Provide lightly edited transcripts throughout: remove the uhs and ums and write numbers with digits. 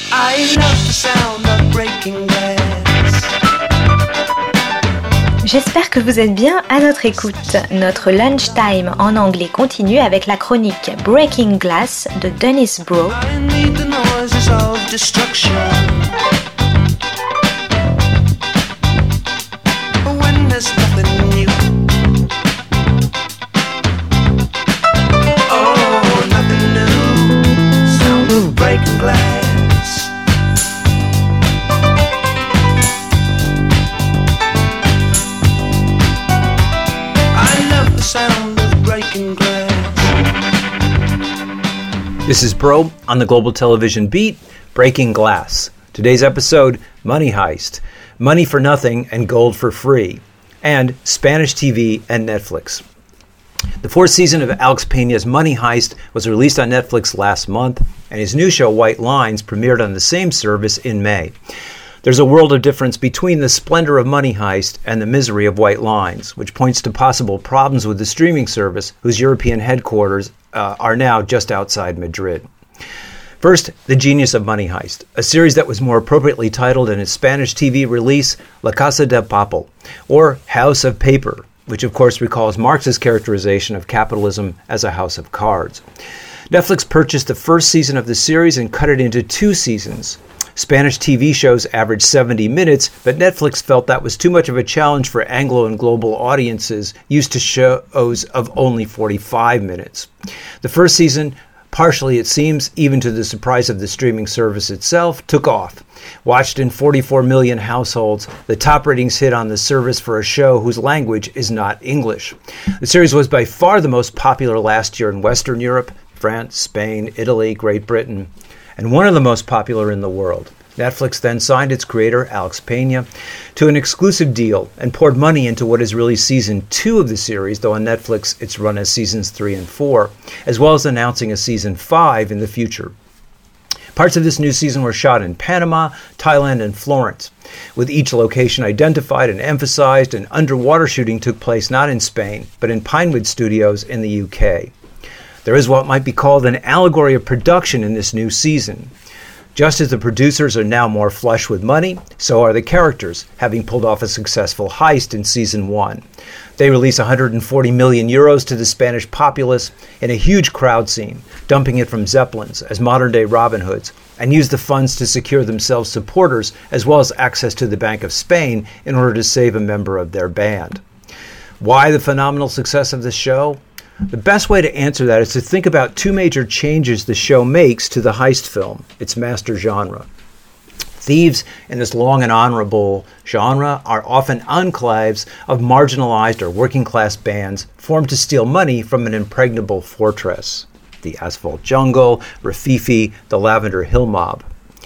J'espère que vous êtes bien à notre écoute. Notre lunchtime en anglais continue avec la chronique Breaking Glass de Dennis Bro. This is Bro on the Global Television Beat, Breaking Glass. Today's episode, Money Heist, Money for Nothing and Gold for Free, and Spanish TV and Netflix. The fourth season of Alex Peña's Money Heist was released on Netflix last month, and his new show, White Lines, premiered on the same service in May. There's a world of difference between the splendor of Money Heist and the misery of White Lines, which points to possible problems with the streaming service, whose European headquarters are now just outside Madrid. First, the genius of Money Heist, a series that was more appropriately titled in its Spanish TV release, La Casa de Papel, or House of Paper, which of course recalls Marx's characterization of capitalism as a house of cards. Netflix purchased the first season of the series and cut it into 2 seasons. Spanish TV shows averaged 70 minutes, but Netflix felt that was too much of a challenge for Anglo and global audiences used to shows of only 45 minutes. The first season, partially it seems, even to the surprise of the streaming service itself, took off. Watched in 44 million households, the top ratings hit on the service for a show whose language is not English. The series was by far the most popular last year in Western Europe, France, Spain, Italy, Great Britain, and one of the most popular in the world. Netflix then signed its creator, Alex Peña, to an exclusive deal and poured money into what is really season 2 of the series, though on Netflix it's run as seasons 3 and 4, as well as announcing a season 5 in the future. Parts of this new season were shot in Panama, Thailand, and Florence, with each location identified and emphasized, and underwater shooting took place not in Spain, but in Pinewood Studios in the UK. There is what might be called an allegory of production in this new season. Just as the producers are now more flush with money, so are the characters, having pulled off a successful heist in season 1. They release 140 million euros to the Spanish populace in a huge crowd scene, dumping it from Zeppelins as modern-day Robin Hoods, and use the funds to secure themselves supporters as well as access to the Bank of Spain in order to save a member of their band. Why the phenomenal success of the show? The best way to answer that is to think about 2 major changes the show makes to the heist film, its master genre. Thieves in this long and honorable genre are often enclaves of marginalized or working-class bands formed to steal money from an impregnable fortress. The Asphalt Jungle, Rafifi, the Lavender Hill Mob.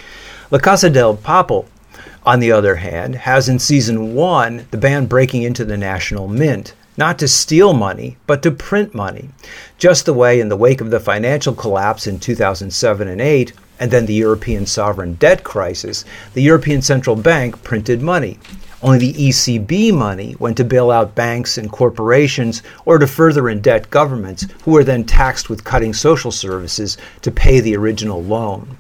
La Casa del Papel, on the other hand, has in season 1 the band breaking into the National Mint, not to steal money, but to print money, just the way in the wake of the financial collapse in 2007 and 8, and then the European sovereign debt crisis, the European Central Bank printed money. Only the ECB money went to bail out banks and corporations or to further indebt governments, who were then taxed with cutting social services to pay the original loan.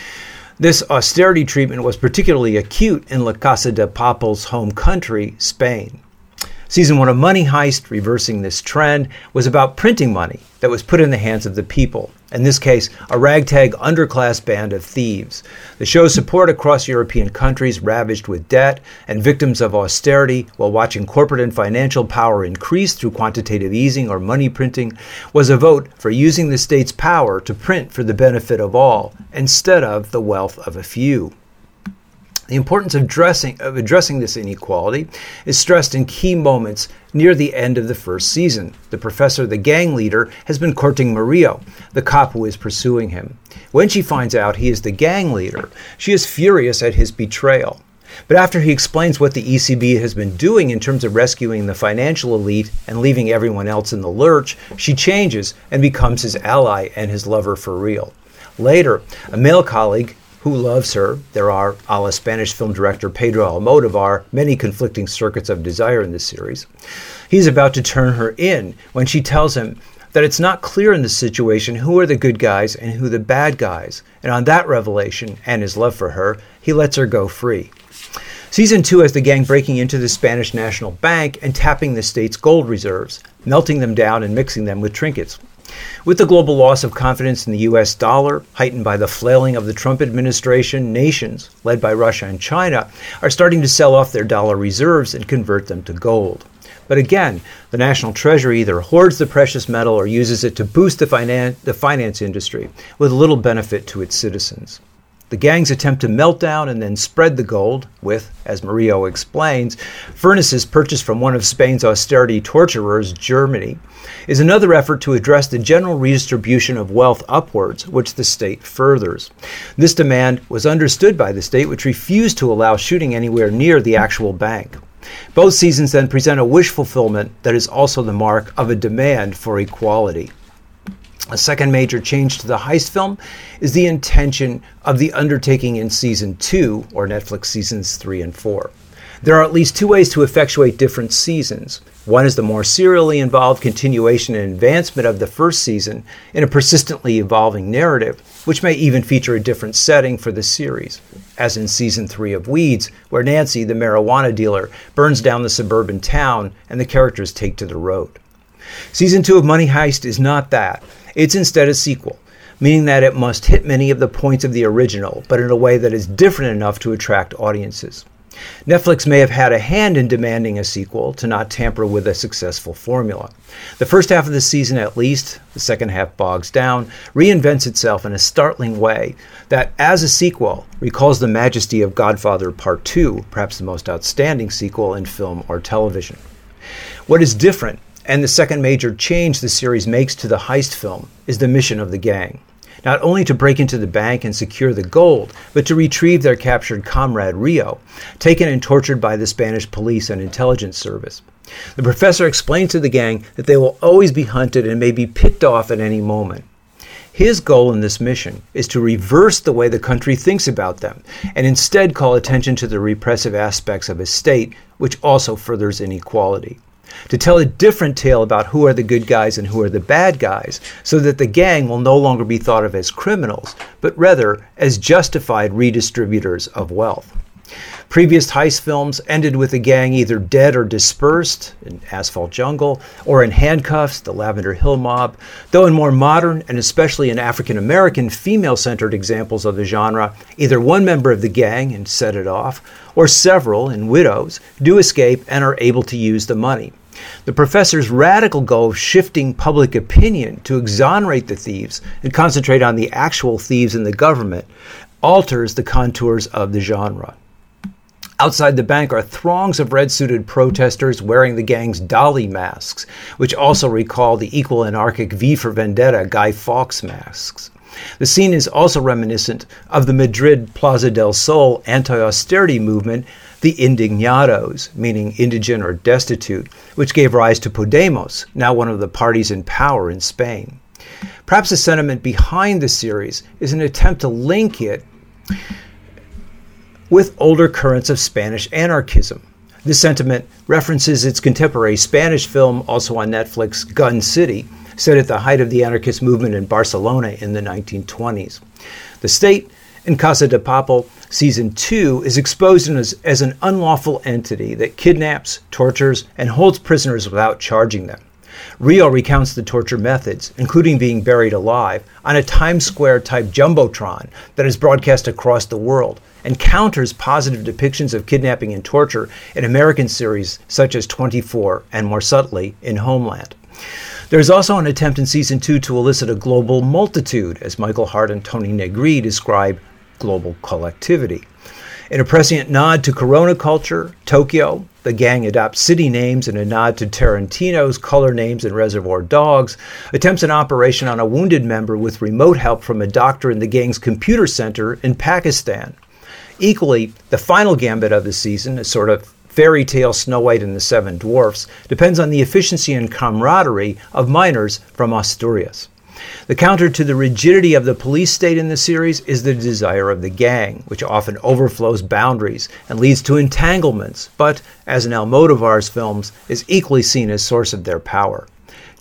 This austerity treatment was particularly acute in La Casa de Papel's home country, Spain. Season 1 of Money Heist, reversing this trend, was about printing money that was put in the hands of the people, in this case, a ragtag underclass band of thieves. The show's support across European countries ravaged with debt and victims of austerity while watching corporate and financial power increase through quantitative easing or money printing was a vote for using the state's power to print for the benefit of all instead of the wealth of a few. The importance of addressing this inequality is stressed in key moments near the end of the first season. The professor, the gang leader, has been courting Murillo, the cop who is pursuing him. When she finds out he is the gang leader, she is furious at his betrayal. But after he explains what the ECB has been doing in terms of rescuing the financial elite and leaving everyone else in the lurch, she changes and becomes his ally and his lover for real. Later, a male colleague who loves her. There are, a la Spanish film director Pedro Almodovar, many conflicting circuits of desire in this series. He's about to turn her in when she tells him that it's not clear in this situation who are the good guys and who the bad guys. And on that revelation and his love for her, he lets her go free. Season 2 has the gang breaking into the Spanish National Bank and tapping the state's gold reserves, melting them down and mixing them with trinkets. With the global loss of confidence in the U.S. dollar, heightened by the flailing of the Trump administration, nations, led by Russia and China, are starting to sell off their dollar reserves and convert them to gold. But again, the National Treasury either hoards the precious metal or uses it to boost the finance industry, with little benefit to its citizens. The gangs attempt to melt down and then spread the gold with, as Murillo explains, furnaces purchased from one of Spain's austerity torturers, Germany, is another effort to address the general redistribution of wealth upwards, which the state furthers. This demand was understood by the state, which refused to allow shooting anywhere near the actual bank. Both seasons then present a wish fulfillment that is also the mark of a demand for equality. A second major change to the heist film is the intention of the undertaking in Season 2, or Netflix Seasons 3 and 4. There are at least two ways to effectuate different seasons. One is the more serially involved continuation and advancement of the first season in a persistently evolving narrative, which may even feature a different setting for the series, as in Season 3 of Weeds, where Nancy, the marijuana dealer, burns down the suburban town and the characters take to the road. Season 2 of Money Heist is not that. It's instead a sequel, meaning that it must hit many of the points of the original, but in a way that is different enough to attract audiences. Netflix may have had a hand in demanding a sequel to not tamper with a successful formula. The first half of the season, at least, the second half bogs down, reinvents itself in a startling way that, as a sequel, recalls the majesty of Godfather Part 2, perhaps the most outstanding sequel in film or television. What is different, and the second major change the series makes to the heist film, is the mission of the gang. Not only to break into the bank and secure the gold, but to retrieve their captured comrade Rio, taken and tortured by the Spanish police and intelligence service. The professor explains to the gang that they will always be hunted and may be picked off at any moment. His goal in this mission is to reverse the way the country thinks about them, and instead call attention to the repressive aspects of his state, which also furthers inequality. To tell a different tale about who are the good guys and who are the bad guys, so that the gang will no longer be thought of as criminals, but rather as justified redistributors of wealth. Previous heist films ended with the gang either dead or dispersed, in Asphalt Jungle, or in handcuffs, the Lavender Hill Mob, though in more modern, and especially in African-American female-centered examples of the genre, either one member of the gang and set it off, or several, in Widows, do escape and are able to use the money. The professor's radical goal of shifting public opinion to exonerate the thieves and concentrate on the actual thieves in the government alters the contours of the genre. Outside the bank are throngs of red-suited protesters wearing the gang's dolly masks, which also recall the equal anarchic V for Vendetta Guy Fawkes masks. The scene is also reminiscent of the Madrid Plaza del Sol anti-austerity movement, the Indignados, meaning indigent or destitute, which gave rise to Podemos, now one of the parties in power in Spain. Perhaps the sentiment behind the series is an attempt to link it with older currents of Spanish anarchism. This sentiment references its contemporary Spanish film, also on Netflix, Gun City, set at the height of the anarchist movement in Barcelona in the 1920s. The state, in Casa de Papel, Season 2, is exposed as an unlawful entity that kidnaps, tortures, and holds prisoners without charging them. Rio recounts the torture methods, including being buried alive, on a Times Square-type jumbotron that is broadcast across the world, and counters positive depictions of kidnapping and torture in American series such as 24 and, more subtly, in Homeland. There is also an attempt in Season 2 to elicit a global multitude, as Michael Hart and Tony Negri describe global collectivity. In a prescient nod to Corona culture, Tokyo, the gang adopts city names in a nod to Tarantino's color names in Reservoir Dogs, attempts an operation on a wounded member with remote help from a doctor in the gang's computer center in Pakistan. Equally, the final gambit of the season, a sort of fairy tale Snow White and the Seven Dwarfs, depends on the efficiency and camaraderie of miners from Asturias. The counter to the rigidity of the police state in the series is the desire of the gang, which often overflows boundaries and leads to entanglements, but, as in Almodovar's films, is equally seen as source of their power.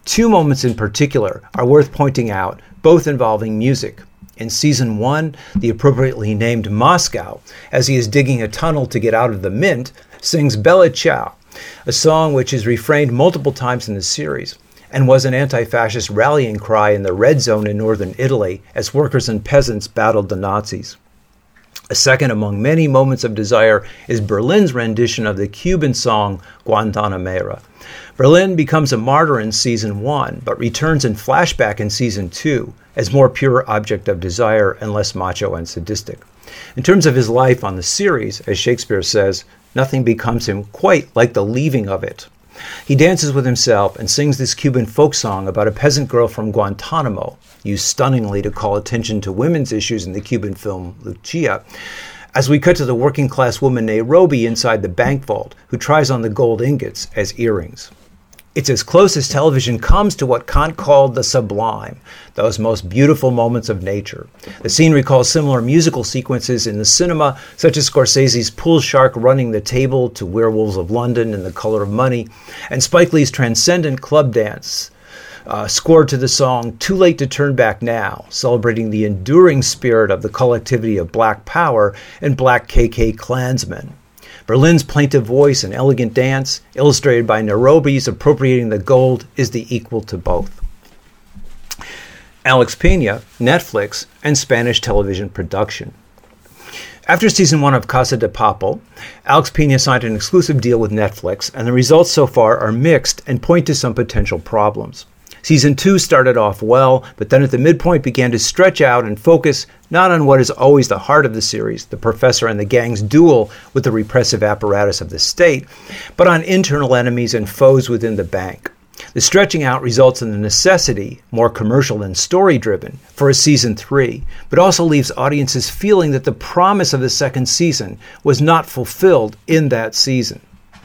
Two moments in particular are worth pointing out, both involving music. In Season 1, the appropriately named Moscow, as he is digging a tunnel to get out of the Mint, sings Bella Ciao, a song which is refrained multiple times in the series, and was an anti-fascist rallying cry in the Red Zone in northern Italy as workers and peasants battled the Nazis. A second among many moments of desire is Berlin's rendition of the Cuban song Guantanamera. Berlin becomes a martyr in Season 1, but returns in flashback in Season 2 as more pure object of desire and less macho and sadistic. In terms of his life on the series, as Shakespeare says, nothing becomes him quite like the leaving of it. He dances with himself and sings this Cuban folk song about a peasant girl from Guantanamo, used stunningly to call attention to women's issues in the Cuban film Lucia, as we cut to the working-class woman Nairobi inside the bank vault, who tries on the gold ingots as earrings. It's as close as television comes to what Kant called the sublime, those most beautiful moments of nature. The scene recalls similar musical sequences in the cinema, such as Scorsese's Pool Shark running the table to Werewolves of London and The Color of Money, and Spike Lee's transcendent club dance, scored to the song Too Late to Turn Back Now, celebrating the enduring spirit of the collectivity of Black Power and Black KK Klansmen. Berlin's plaintive voice and elegant dance, illustrated by Nairobi's appropriating the gold, is the equal to both. Alex Pena, Netflix, and Spanish television production. After Season 1 of Casa de Papel, Alex Pena signed an exclusive deal with Netflix, and the results so far are mixed and point to some potential problems. Season 2 started off well, but then at the midpoint began to stretch out and focus not on what is always the heart of the series, the professor and the gang's duel with the repressive apparatus of the state, but on internal enemies and foes within the bank. The stretching out results in the necessity, more commercial than story-driven, for a Season 3, but also leaves audiences feeling that the promise of the second season was not fulfilled in that season.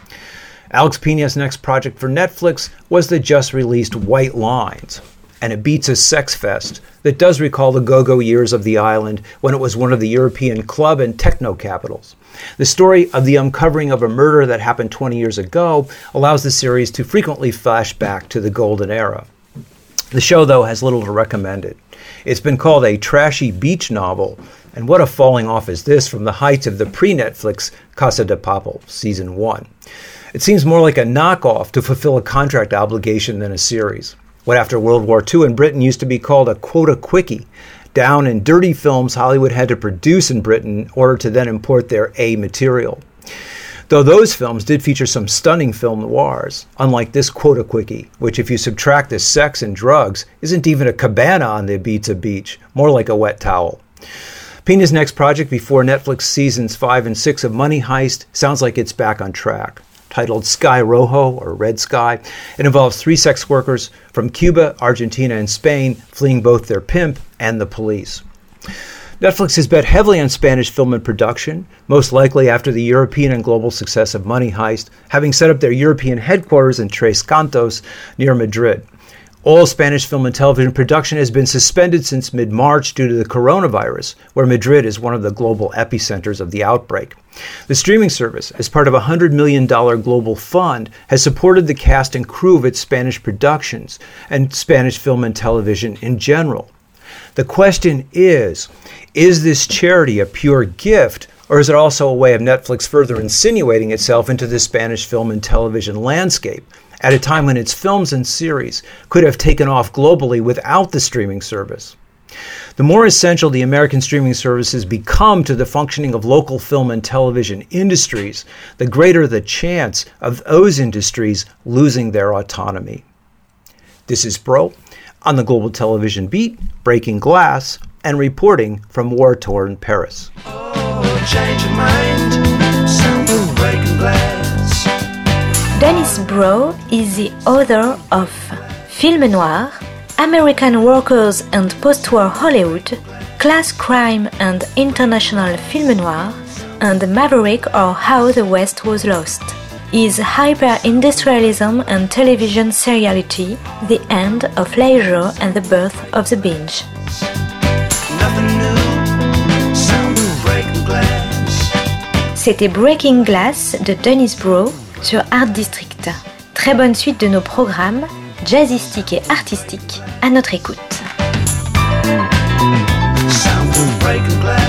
Alex Pena's next project for Netflix was the just-released White Lines, an Ibiza sex fest that does recall the go-go years of the island when it was one of the European club and techno capitals. The story of the uncovering of a murder that happened 20 years ago allows the series to frequently flash back to the golden era. The show, though, has little to recommend it. It's been called a trashy beach novel, and what a falling off is this from the heights of the pre-Netflix Casa de Papel Season 1. It seems more like a knockoff to fulfill a contract obligation than a series. What after World War II in Britain used to be called a quota quickie, down and dirty films Hollywood had to produce in Britain in order to then import their A material. Though those films did feature some stunning film noirs, unlike this quota quickie, which if you subtract the sex and drugs, isn't even a cabana on the Ibiza beach, more like a wet towel. Pena's next project before Netflix Seasons 5 and 6 of Money Heist sounds like it's back on track. Titled Sky Rojo, or Red Sky, it involves 3 sex workers from Cuba, Argentina, and Spain fleeing both their pimp and the police. Netflix has bet heavily on Spanish film and production, most likely after the European and global success of Money Heist, having set up their European headquarters in Tres Cantos near Madrid. All Spanish film and television production has been suspended since mid-March due to the coronavirus, where Madrid is one of the global epicenters of the outbreak. The streaming service, as part of a $100 million global fund, has supported the cast and crew of its Spanish productions and Spanish film and television in general. The question is this charity a pure gift, or is it also a way of Netflix further insinuating itself into the Spanish film and television landscape, at a time when its films and series could have taken off globally without the streaming service? The more essential the American streaming services become to the functioning of local film and television industries, the greater the chance of those industries losing their autonomy. This is Bro on the Global Television Beat, breaking glass and reporting from war-torn Paris. Oh, change your mind, sound breaking glass. Dennis Brough is the author of Film Noir, American Workers and Post-War Hollywood, Class Crime and International Film Noir, and Maverick or How the West Was Lost. Is hyper-industrialism and television seriality the end of leisure and the birth of the binge? C'était Breaking Glass de Dennis Brough sur Art District. Très bonne suite de nos programmes. jazzistique et artistique à notre écoute. Sound of breaking glass.